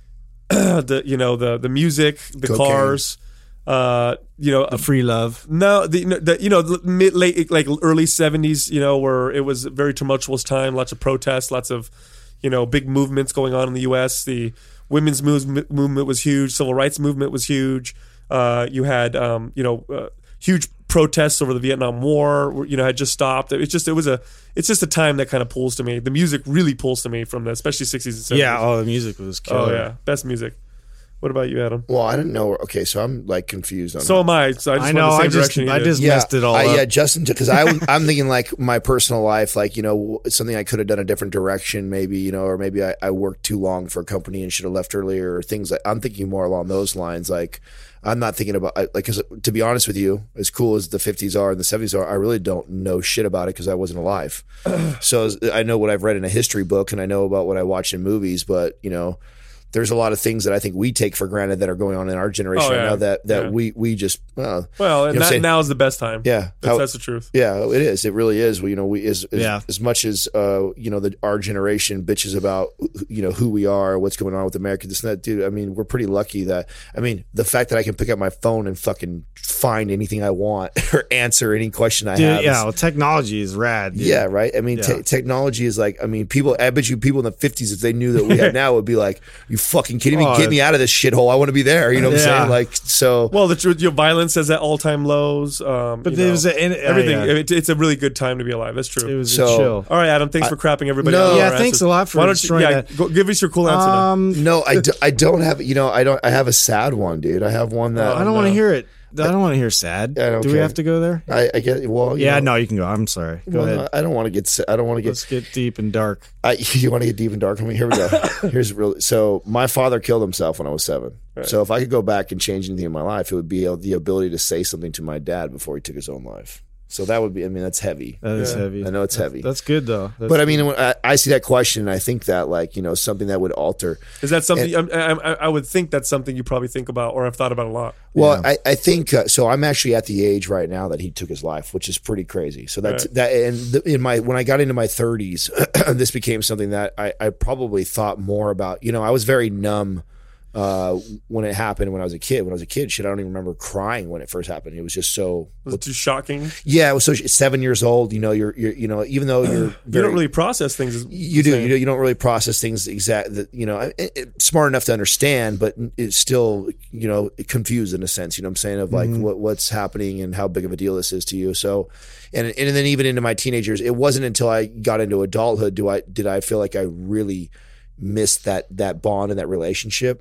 the you know the the music, the Cocaine. cars. Uh, you know, the free love. no, the, the you know the mid late like early seventies. You know, where it was a very tumultuous time, lots of protests, lots of you know big movements going on in the U S. The women's move, movement was huge. Civil rights movement was huge. Uh, you had um, you know uh, huge protests over the Vietnam War. You know, had just stopped. It's just it was a it's just a time that kind of pulls to me. The music really pulls to me from the especially sixties and seventies. Yeah, oh, the music was killer. Oh yeah, best music. What about you, Adam? Well, I didn't know. Okay, so I'm like confused on. So am I. So I just I went know. the same I just direction you I did. just yeah, messed it all I, up. yeah, Justin, because I I'm thinking like my personal life, like you know something I could have done a different direction, maybe you know, or maybe I, I worked too long for a company and should have left earlier, or things like I'm thinking more along those lines. Like I'm not thinking about like because to be honest with you, as cool as the fifties are and the seventies are, I really don't know shit about it because I wasn't alive. So I know what I've read in a history book and I know about what I watched in movies, but you know. There's a lot of things that I think we take for granted that are going on in our generation Oh, yeah. right now that, that Yeah. we, we just, uh, Well, and you know what I'm that, saying? now is the best time. Yeah. That's, How- that's the truth. Yeah, it is. It really is. We, you know, we as as, Yeah. as much as uh, you know, the our generation bitches about you know who we are, what's going on with America, this and that, dude. I mean, we're pretty lucky that. I mean, the fact that I can pick up my phone and fucking find anything I want or answer any question I Dude, have. yeah, is- well, technology is rad. Dude. yeah, right. I mean, te- Yeah. technology is like. I mean, people. I bet you people in the fifties, if they knew that we have now, would be like, "You fucking kidding me? Oh, Get me out of this shithole. I want to be there." You know what I'm Yeah. saying? Like, so. Well, the truth, your violence is at all time lows. Um, But you there know, was a, and, uh, everything. yeah. It, it's a really good time to be alive. That's true. It was So- a chill. all right, Adam. Thanks for crapping everybody. no. out on Yeah, our thanks answers. a lot for Why don't you, destroying yeah, that. Go, give us your cool answer. then. Um, No, I, do, I don't have. You know, I don't. I have a sad one, dude. I have one that I don't no. want to hear it. I don't want to hear sad. Yeah, Do we okay. have to go there? I, I get. Well, you Yeah, know, no, you can go. I'm sorry. Go well, ahead. I don't want to get. sa- I don't want to get. Let's get deep and dark. I, you want to get deep and dark on me? Here we go. Here's really. So my father killed himself when I was seven. So if I could go back and change anything in my life, it would be the ability to say something to my dad before he took his own life. So that would be. I mean, that's heavy. That is Yeah. heavy. I know it's heavy. That's good though. That's But I mean, when I, I see that question, and I think that like you know something that would alter. Is that something? I, I, I would think that's something you probably think about or have thought about a lot. Well, I, I think uh, so. I'm actually at the age right now that he took his life, which is pretty crazy. So that's Right. that. And the, in my when I got into my thirties, this became something that I, I probably thought more about. You know, I was very numb uh, when it happened when I was a kid. When I was a kid, shit, I don't even remember crying when it first happened. It was just so. Was it too shocking? Yeah, it was so seven years old. You know, you're you're you know even though you're You very, don't really process things. As you do. same. You, do, you don't really process things exact. That you know, it, it, smart enough to understand, but it's still you know confused in a sense. You know what I'm saying of like what what's happening and how big of a deal this is to you. So, and and then even into my teenagers, it wasn't until I got into adulthood do I did I feel like I really missed that that bond and that relationship.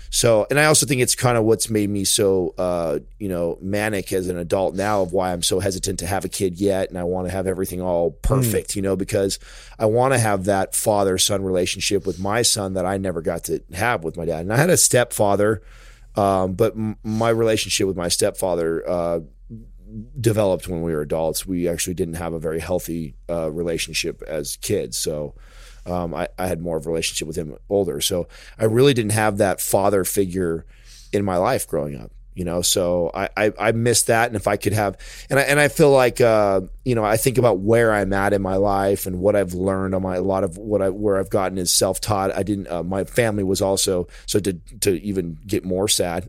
So, and I also think it's kind of what's made me so, uh, you know, manic as an adult now of why I'm so hesitant to have a kid yet. And I want to have everything all perfect, mm. you know, because I want to have that father-son relationship with my son that I never got to have with my dad. And I had a stepfather, um, but m- my relationship with my stepfather, uh, developed when we were adults. We actually didn't have a very healthy, uh, relationship as kids. So, Um, I, I had more of a relationship with him older. So I really didn't have that father figure in my life growing up, you know? So I, I, I missed that. And if I could have, and I, and I feel like, uh, you know, I think about where I'm at in my life and what I've learned on my, a lot of what I, where I've gotten is self-taught. I didn't, uh, my family was also, so to, to even get more sad,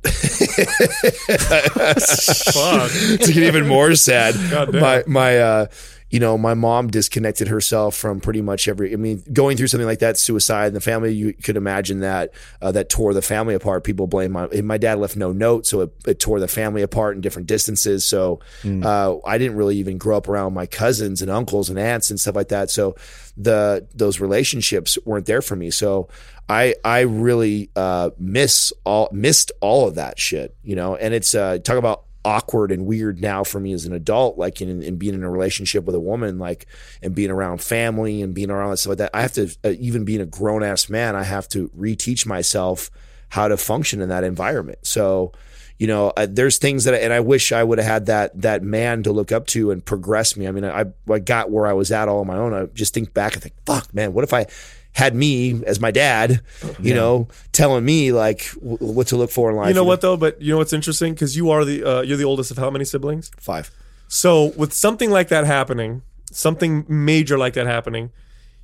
to get even more sad, my, my, uh, you know, my mom disconnected herself from pretty much every, I mean, going through something like that, suicide in the family, you could imagine that, uh, that tore the family apart. People blame my, my dad left no note. So it, it tore the family apart in different distances. So, mm. uh, I didn't really even grow up around my cousins and uncles and aunts and stuff like that. So the, those relationships weren't there for me. So I, I really, uh, miss all, missed all of that shit, you know, and it's, uh, talk about awkward and weird now for me as an adult, like in, in being in a relationship with a woman, like, and being around family and being around that stuff like that. I have to, uh, even being a grown ass man, I have to reteach myself how to function in that environment. So, you know, uh, there's things that, I, and I wish I would have had that, that man to look up to and progress me. I mean, I, I got where I was at all on my own. I just think back and think, fuck, man, what if I had me as my dad, you yeah. know, telling me like w- what to look for in life. You know you what know? though? But you know what's interesting? Because you are the uh, you're the oldest of how many siblings? Five. So with something like that happening, something major like that happening,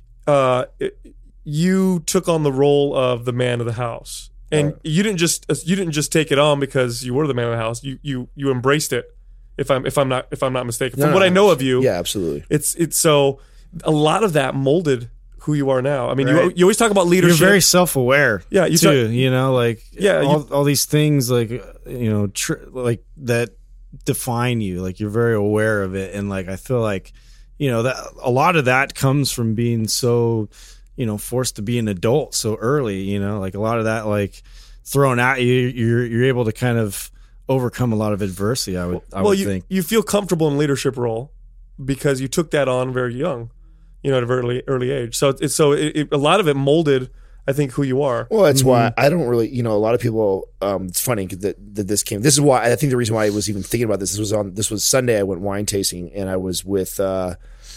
uh, it, you took on the role of the man of the house, and right. you didn't just you didn't just take it on because you were the man of the house. You you you embraced it. If I'm if I'm not if I'm not mistaken, no, from no, what I know of you, yeah, absolutely. It's it's so a lot of that molded who you are now. I mean, right. you you always talk about leadership. You're very self-aware. Yeah, you too. talk, you know, like yeah, all, you, all these things, like you know, tr- like that define you. Like you're very aware of it, and like I feel like you know that a lot of that comes from being so you know forced to be an adult so early. You know, like a lot of that like thrown at you, you're you're able to kind of overcome a lot of adversity. I would, I well, would you, think you feel comfortable in leadership role because you took that on very young. You know, at a very early, early age. So it's so it, it, a lot of it molded, I think, who you are. Well, that's mm-hmm. why I don't really, you know, a lot of people. Um, it's funny that, that this came. This is why I think the reason why I was even thinking about this. This was on. This was Sunday. I went wine tasting, and I was with uh,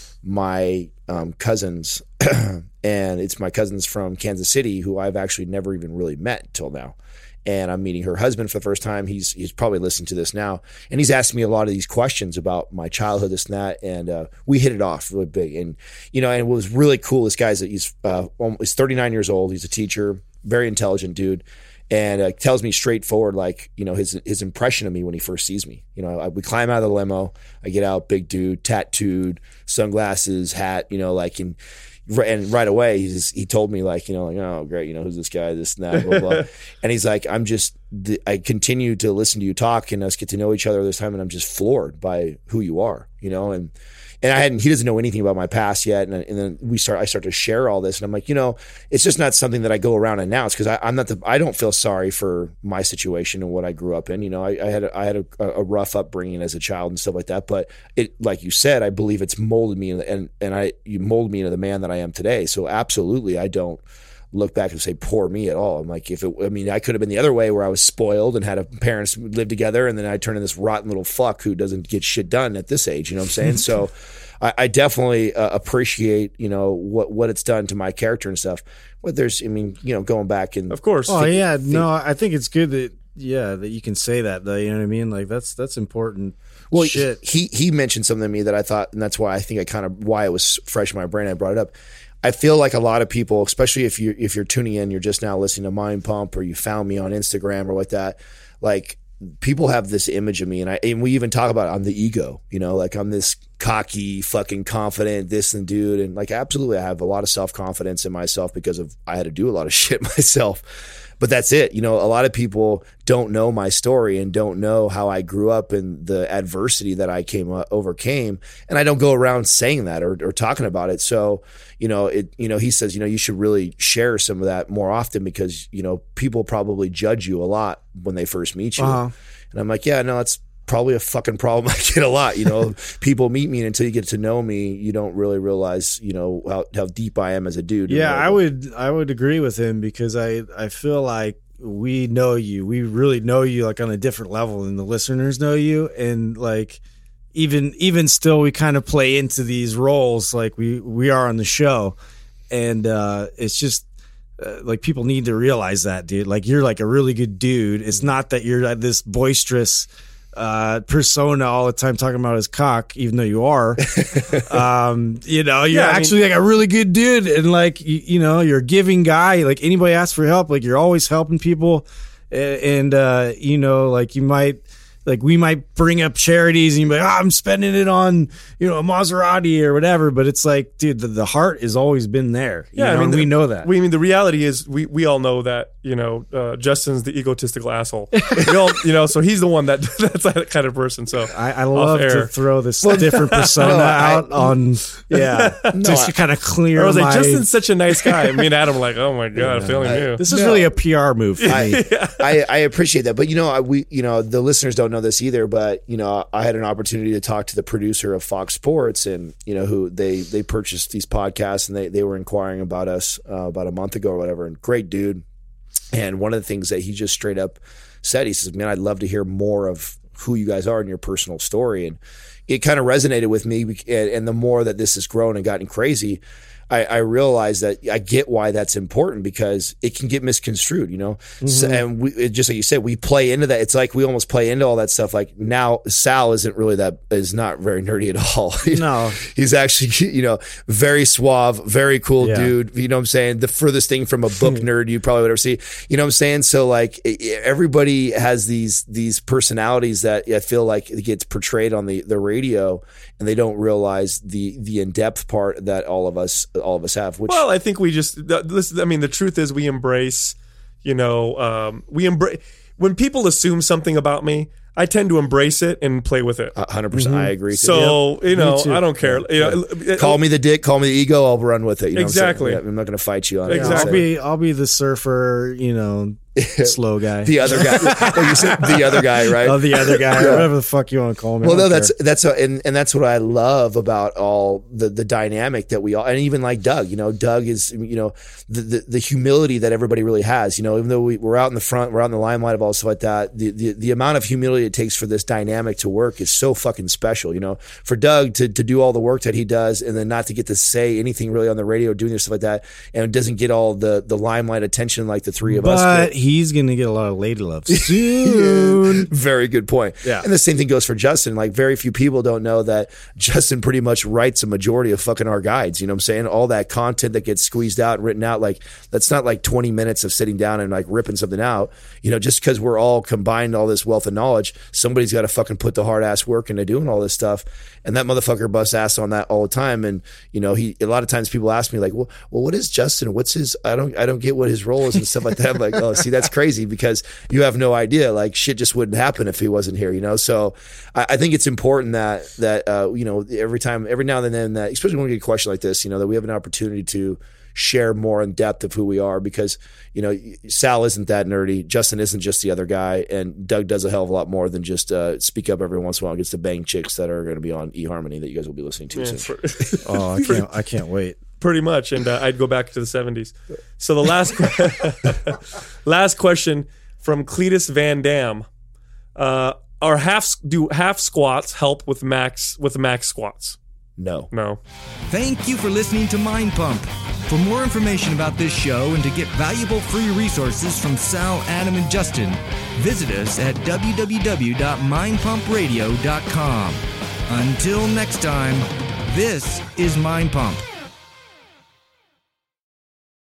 my um, cousins, and it's my cousins from Kansas City who I've actually never even really met till now. And I'm meeting her husband for the first time. He's he's probably listening to this now, and he's asking me a lot of these questions about my childhood, this and that, and uh, we hit it off really big. And you know, and what was really cool, this guy's he's uh, he's thirty-nine years old. He's a teacher, very intelligent dude, and uh, tells me straightforward, like you know, his his impression of me when he first sees me. You know, I, we climb out of the limo, I get out, big dude, tattooed, sunglasses, hat, you know, like in. And right away, he's, he told me like, you know, like, oh, great, you know, who's this guy, this and that, blah, blah. And he's like, I'm just, I continue to listen to you talk and us get to know each other this time. And I'm just floored by who you are, you know, and, and I hadn't, he doesn't know anything about my past yet. And, and then we start, I start to share all this and I'm like, you know, it's just not something that I go around and announce because I'm not the, I don't feel sorry for my situation and what I grew up in. You know, I, I had, a, I had a, a rough upbringing as a child and stuff like that. But it, like you said, I believe it's molded me and, and I, you molded me into the man that I am today. So absolutely, I don't look back and say poor me at all. I'm like, if it, I mean, I could have been the other way where I was spoiled and had a parents live together, and then I turn into this rotten little fuck who doesn't get shit done at this age. You know what I'm saying? So, I, I definitely uh, appreciate you know what what it's done to my character and stuff. But there's, I mean, you know, going back and of course. Oh think, yeah, think, no, I think it's good that yeah that you can say that though. You know what I mean? Like that's that's important. Well, shit. he he mentioned something to me that I thought, and that's why I think I kind of why it was fresh in my brain. I brought it up. I feel like a lot of people, especially if you if you're tuning in, you're just now listening to Mind Pump, or you found me on Instagram or like that. Like people have this image of me, and I and we even talk about it, I'm the ego, you know, like I'm this cocky, fucking confident, this and dude. And like, absolutely, I have a lot of self-confidence in myself because of I had to do a lot of shit myself. But that's it. You know, a lot of people don't know my story and don't know how I grew up and the adversity that I came uh, overcame. And I don't go around saying that or, or talking about it. So, you know, it, you know, he says, you know, you should really share some of that more often because, you know, people probably judge you a lot when they first meet you. Uh-huh. And I'm like, yeah, no, that's probably a fucking problem I get a lot. You know, people meet me and until you get to know me, you don't really realize, you know, how, how deep I am as a dude. Yeah, I would, I would agree with him because I, I feel like we know you, we really know you like on a different level than the listeners know you. And like, even, even still, we kind of play into these roles like we, we are on the show. And uh, it's just, Uh, like people need to realize that, dude. Like you're like a really good dude. It's not that you're this boisterous uh, persona all the time talking about his cock, even though you are. um, you know, you're yeah, actually I mean, like a really good dude, and like you, you know, you're a giving guy. Like anybody asks for help, like you're always helping people, and, and uh, you know, like you might. Like we might bring up charities and you're like, oh, I'm spending it on, you know, a Maserati or whatever. But it's like, dude, the, the heart has always been there. You yeah, know? I mean, the, we know that. We I mean the reality is we, we all know that, you know, uh, Justin's the egotistical asshole. we all, you know, so he's the one that that's that kind of person. So I, I love to throw this well, different persona no, out I, on, yeah, no, just to kind of clear. I was my, like, Justin's such a nice guy. Me and Adam were like, oh my god, yeah, feeling I, you. This is no. really a P R move for me. yeah. I, I appreciate that, but you know, I, we, you know, the listeners don't know this either, but. You know, I had an opportunity to talk to the producer of Fox Sports, and you know who they they purchased these podcasts, and they they were inquiring about us uh, about a month ago or whatever. And great dude. And one of the things that he just straight up said, he says, "Man, I'd love to hear more of who you guys are and your personal story." And it kind of resonated with me. And, and the more that this has grown and gotten crazy, I, I realize that I get why that's important because it can get misconstrued, you know? Mm-hmm. So, and we, it, just like you said, we play into that. It's like we almost play into all that stuff. Like now Sal isn't really that, is not very nerdy at all. No. He's actually, you know, very suave, very cool yeah. dude. You know what I'm saying? The furthest thing from a book nerd you probably would ever see. You know what I'm saying? So like everybody has these, these personalities that I feel like it gets portrayed on the, the radio and they don't realize the, the in-depth part that all of us, all of us have. Which, well, I think we just, listen, I mean, the truth is we embrace, you know, um, we embrace, when people assume something about me, I tend to embrace it and play with it. one hundred percent mm-hmm. I agree. So, yep. you know, I don't care. Yeah. You know, call me the dick, call me the ego, I'll run with it. You know exactly. What I'm, yeah, I'm not going to fight you on exactly. it. I'll be, I'll be the surfer, you know, slow guy. The other guy. Oh, you said the other guy, right? Oh, the other guy, yeah. Whatever the fuck you want to call me. Well, no, that's care. that's a, and and that's what I love about all the the dynamic that we all, and even like Doug. You know, Doug is, you know, the the, the humility that everybody really has. You know, even though we, we're out in the front, we're out in the limelight of all stuff like that. The, the the amount of humility it takes for this dynamic to work is so fucking special. You know, for Doug to to do all the work that he does, and then not to get to say anything really on the radio, doing this stuff like that, and doesn't get all the the limelight attention like the three of but us. But he's gonna get a lot of lady love soon. Very good point. Yeah. And the same thing goes for Justin. Like very few people don't know that Justin pretty much writes a majority of fucking our guides. You know what I'm saying? All that content that gets squeezed out and written out, like that's not like twenty minutes of sitting down and like ripping something out. You know, just because we're all combined all this wealth of knowledge, somebody's got to fucking put the hard ass work into doing all this stuff. And that motherfucker busts ass on that all the time. And you know, he a lot of times people ask me like, well, well, what is Justin? What's his? I don't, I don't get what his role is and stuff like that. I'm like, oh, see, that's crazy because you have no idea. Like shit just wouldn't happen if he wasn't here, you know? So I, I think it's important that, that, uh, you know, every time, every now and then that, especially when we get a question like this, you know, that we have an opportunity to share more in depth of who we are because, you know, Sal isn't that nerdy. Justin isn't just the other guy. And Doug does a hell of a lot more than just uh, speak up every once in a while against the bang chicks that are going to be on eHarmony that you guys will be listening to yeah, soon. For, oh, I can't, I can't wait. Pretty much, and uh, I'd go back to the seventies. So the last last question from Cletus Van Dam: uh, Are half do half squats help with max with max squats? No, no. Thank you for listening to Mind Pump. For more information about this show and to get valuable free resources from Sal, Adam, and Justin, visit us at w w w dot mind pump radio dot com. Until next time, this is Mind Pump.